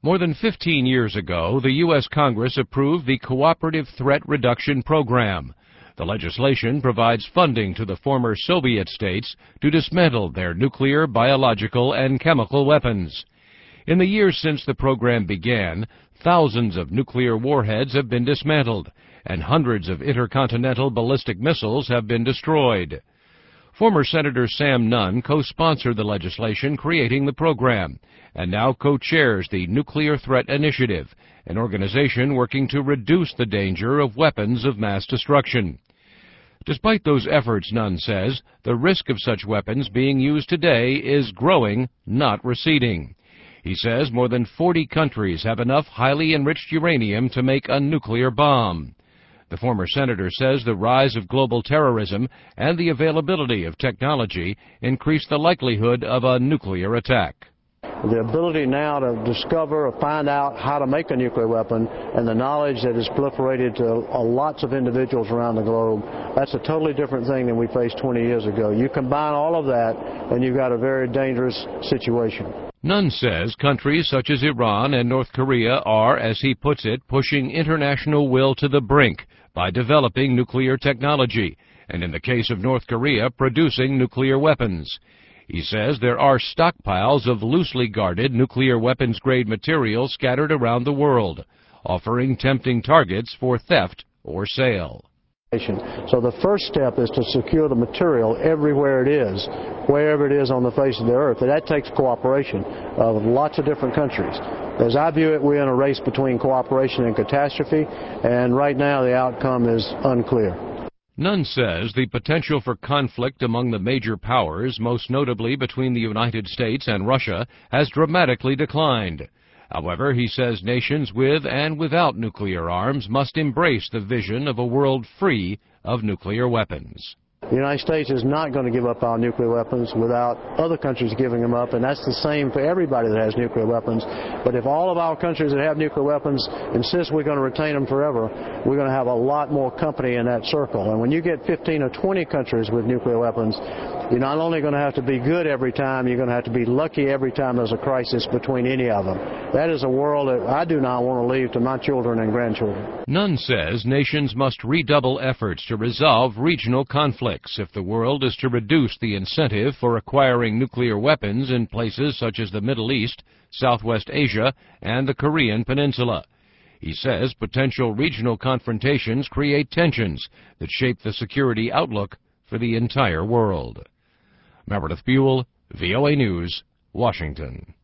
More than 15 years ago, the U.S. Congress approved the Cooperative Threat Reduction Program. The legislation provides funding to the former Soviet states to dismantle their nuclear, biological, and chemical weapons. In the years since the program began, thousands of nuclear warheads have been dismantled, and hundreds of intercontinental ballistic missiles have been destroyed. Former Senator Sam Nunn co-sponsored the legislation creating the program, and now co-chairs the Nuclear Threat Initiative, an organization working to reduce the danger of weapons of mass destruction. Despite those efforts, Nunn says, the risk of such weapons being used today is growing, not receding. He says more than 40 countries have enough highly enriched uranium to make a nuclear bomb. The former senator says the rise of global terrorism and the availability of technology increase the likelihood of a nuclear attack. The ability now to discover or find out how to make a nuclear weapon and the knowledge that is proliferated to lots of individuals around the globe, that's a totally different thing than we faced 20 years ago. You combine all of that and you've got a very dangerous situation. Nunn says countries such as Iran and North Korea are, as he puts it, pushing international will to the brink by developing nuclear technology, and in the case of North Korea, producing nuclear weapons. He says there are stockpiles of loosely guarded nuclear weapons-grade material scattered around the world, offering tempting targets for theft or sale. So the first step is to secure the material everywhere it is, wherever it is on the face of the earth. And that takes cooperation of lots of different countries. As I view it, we're in a race between cooperation and catastrophe, and right now the outcome is unclear. Nunn says the potential for conflict among the major powers, most notably between the United States and Russia, has dramatically declined. However, he says nations with and without nuclear arms must embrace the vision of a world free of nuclear weapons. The United States is not going to give up our nuclear weapons without other countries giving them up, and that's the same for everybody that has nuclear weapons. But if all of our countries that have nuclear weapons insist we're going to retain them forever, we're going to have a lot more company in that circle. And when you get 15 or 20 countries with nuclear weapons, you're not only going to have to be good every time, you're going to have to be lucky every time there's a crisis between any of them. That is a world that I do not want to leave to my children and grandchildren. Nunn says nations must redouble efforts to resolve regional conflicts if the world is to reduce the incentive for acquiring nuclear weapons in places such as the Middle East, Southwest Asia, and the Korean Peninsula. He says potential regional confrontations create tensions that shape the security outlook for the entire world. Meredith Buell, VOA News, Washington.